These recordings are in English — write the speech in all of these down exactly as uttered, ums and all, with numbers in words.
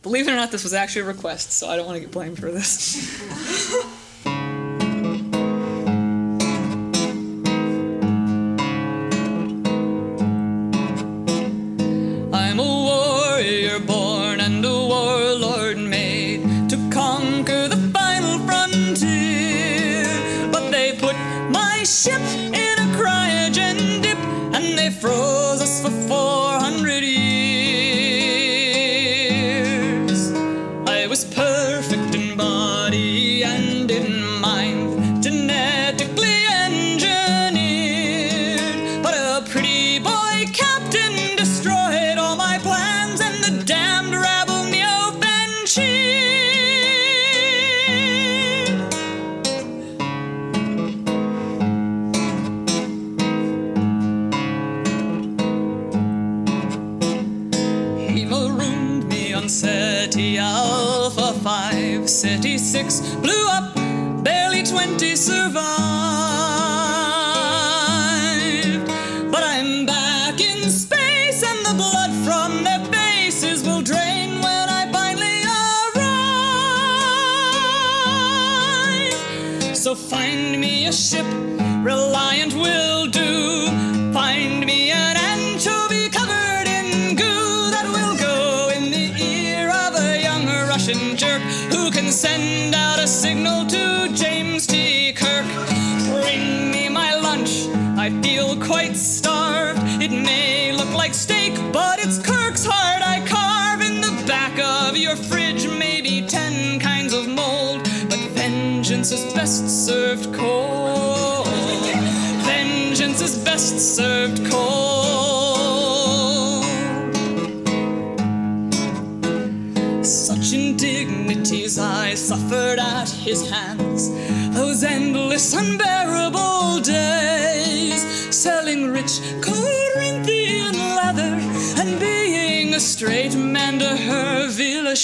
Believe it or not, this was actually a request, so I don't want to get blamed for this. I'm a warrior born and a warlord made to conquer the final frontier. But they put my ship in a cryogen dip and they froze us for four hundred years. I was perfect in body and in mind, genetically engineered. But a pretty boy captain destroyed all my plans and the damned rabble me open cheered. He marooned me on SETI Alpha five. SETI six blew up, barely twenty survived. But I'm back in space and the blood from their faces will drain when I finally arrive. So find me a ship, Reliant will do. Find me an anchovy covered in goo that will go in the ear of a young Russian jerk who can send out a signal to James T. Kirk. Bring me my lunch, I feel quite starved. It may look like steak, but it's Kirk's heart I carve. In the back of your fridge, maybe ten kinds of mold, but vengeance is best served cold. Vengeance is best served cold. Such indignities I suffered at his hands, those endless unbearable days, selling rich Corinthian leather and being a straight man to her villa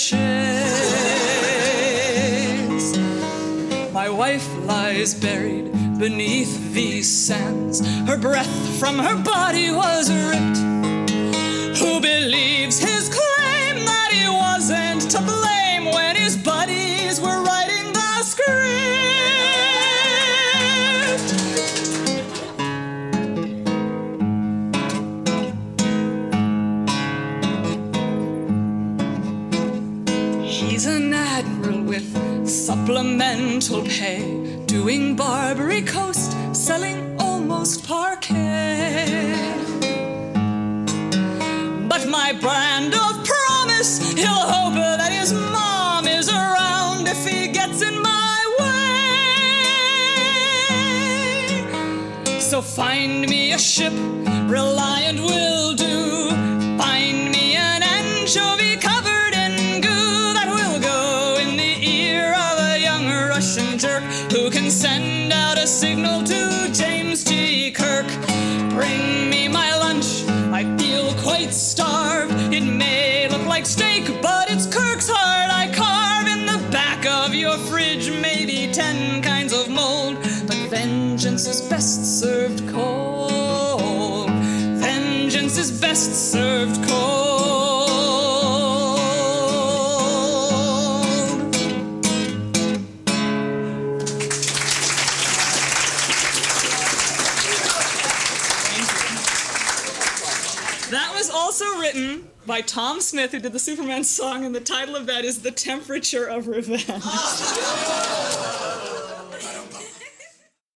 shades. My wife lies buried beneath these sands, her breath from her body was ripped. Who believes his claim that he wasn't to blame when his buddies were writing the script? He's an admiral with supplemental pay, doing Barbary Coast, selling almost parquet. But my brand of promise, he'll hope that his mom is around if he gets in my way. So find me a ship, Reliant will do. Find me an anchovy covered in goo that will go in the ear of a young Russian jerk who can send out a signal to James T. Kirk. Bring me my lunch, I feel quite starved. It may look like steak, but it's Kirk's heart I carve. In the back of your fridge, maybe ten kinds of mold, but vengeance is best served cold. Vengeance is best served cold. That was also written by Tom Smith, who did the Superman song, and the title of that is The Temperature of Revenge.